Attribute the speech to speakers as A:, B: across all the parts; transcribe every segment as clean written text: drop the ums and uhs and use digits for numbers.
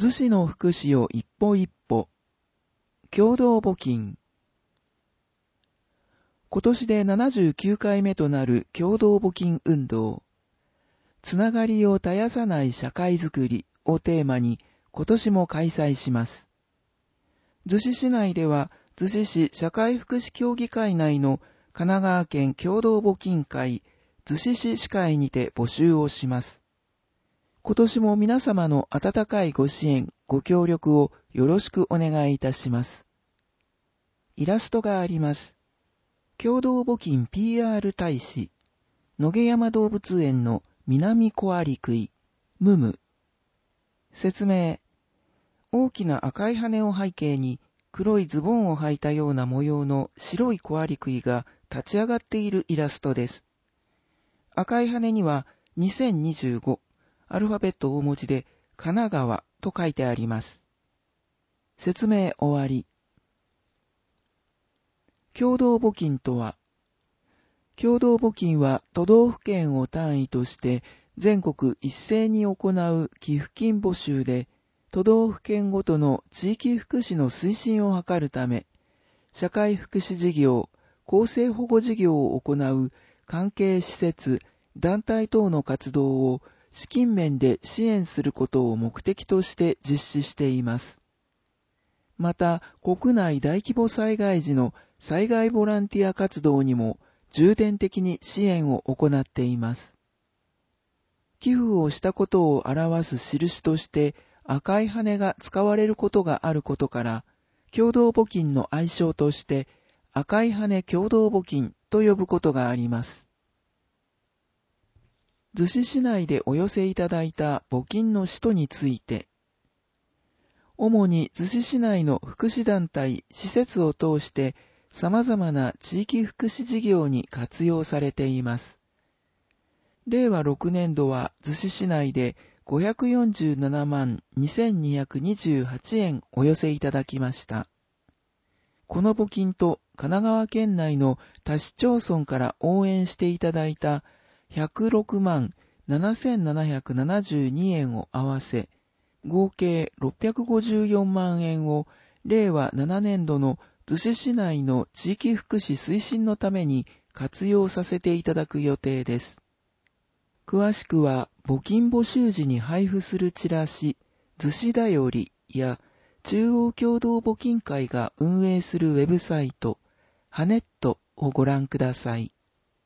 A: 逗子の福祉を一歩一歩。共同募金。今年で79回目となる共同募金運動。つながりを絶やさない社会づくりをテーマに今年も開催します。逗子市内では逗子市社会福祉協議会内の神奈川県共同募金会逗子市市会にて募集をします。今年も皆様の温かいご支援、ご協力をよろしくお願いいたします。イラストがあります。共同募金 PR 大使、野毛山動物園の南小アリクイ、ムム。説明。大きな赤い羽を背景に黒いズボンを履いたような模様の白い小アリクイが立ち上がっているイラストです。赤い羽には2025、アルファベット大文字で神奈川と書いてあります。説明終わり。共同募金とは、共同募金は都道府県を単位として全国一斉に行う寄付金募集で、都道府県ごとの地域福祉の推進を図るため、社会福祉事業、厚生保護事業を行う関係施設、団体等の活動を資金面で支援することを目的として実施しています。また、国内大規模災害時の災害ボランティア活動にも重点的に支援を行っています。寄付をしたことを表す印として赤い羽が使われることがあることから、共同募金の愛称として赤い羽共同募金と呼ぶことがあります。逗子市内でお寄せいただいた募金の使途について、主に逗子市内の福祉団体、施設を通して様々な地域福祉事業に活用されています。令和6年度は逗子市内で547万2228円お寄せいただきました。この募金と神奈川県内の他市町村から応援していただいた106万7772円を合わせ、合計654万円を令和7年度の逗子市内の地域福祉推進のために活用させていただく予定です。詳しくは募金募集時に配布するチラシ、逗子だよりや中央共同募金会が運営するウェブサイト、ハネットをご覧ください。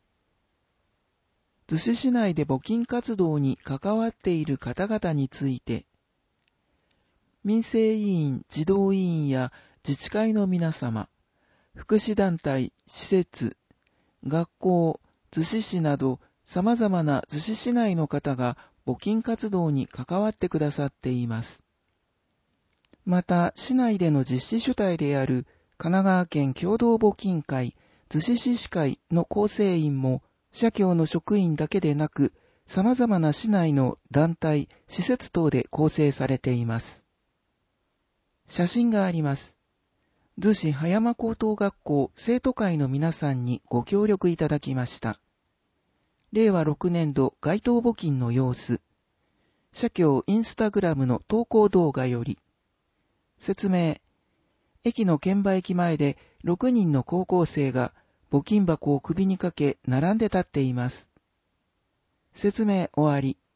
A: 逗子市内で募金活動に関わっている方々について、民生委員、児童委員や自治会の皆様、福祉団体、施設、学校、逗子市など様々な逗子市内の方が募金活動に関わってくださっています。また、市内での実施主体である神奈川県共同募金会、逗子市市会の構成員も、社協の職員だけでなく、様々な市内の団体、施設等で構成されています。写真があります。逗子葉山高等学校生徒会の皆さんにご協力いただきました。令和6年度該当募金の様子。社協インスタグラムの投稿動画より。説明。駅の券売機前で6人の高校生が募金箱を首にかけ並んで立っています。説明終わり。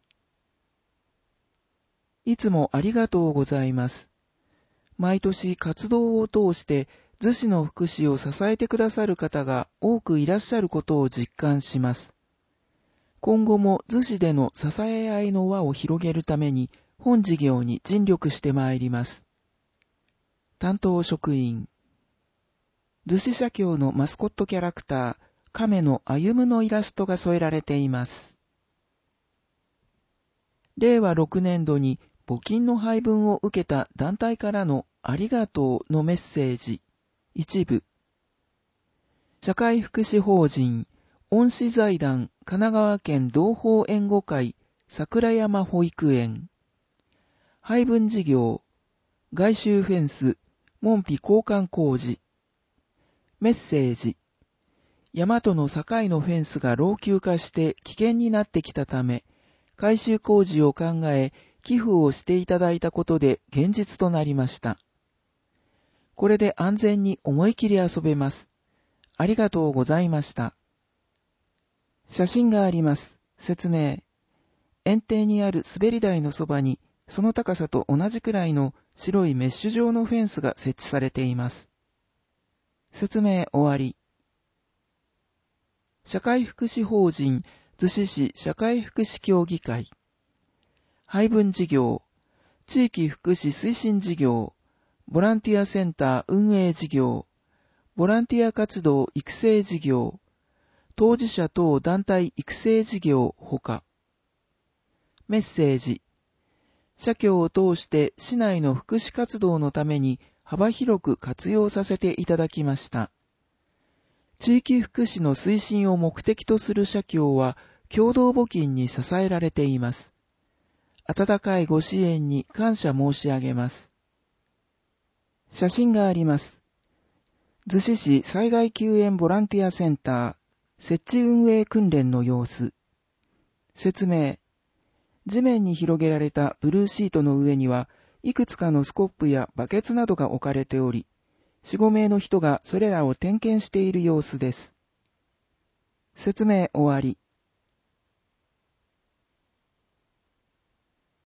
A: いつもありがとうございます。毎年活動を通して逗子の福祉を支えてくださる方が多くいらっしゃることを実感します。今後も逗子での支え合いの輪を広げるために本事業に尽力してまいります。担当職員。逗子社協のマスコットキャラクター、亀の歩のイラストが添えられています。令和6年度に募金の配分を受けた団体からのありがとうのメッセージ。一部。社会福祉法人、恩賜財団神奈川県同胞援護会桜山保育園。配分事業。外周フェンス、門扉交換工事。メッセージ。山との境のフェンスが老朽化して危険になってきたため、改修工事を考え、 寄付をしていただいたことで現実となりました。これで安全に思い切り遊べます。ありがとうございました。写真があります。説明。園庭にある滑り台のそばに、その高さと同じくらいの白いメッシュ状のフェンスが設置されています。説明終わり。社会福祉法人逗子市社会福祉協議会。配分事業、地域福祉推進事業、ボランティアセンター運営事業、ボランティア活動育成事業、当事者等団体育成事業ほか。メッセージ。社協を通して市内の福祉活動のために幅広く活用させていただきました。地域福祉の推進を目的とする社協は共同募金に支えられています。温かいご支援に感謝申し上げます。写真があります。逗子市災害救援ボランティアセンター設置運営訓練の様子。説明。地面に広げられたブルーシートの上にはいくつかのスコップやバケツなどが置かれており、4、5名の人がそれらを点検している様子です。説明終わり。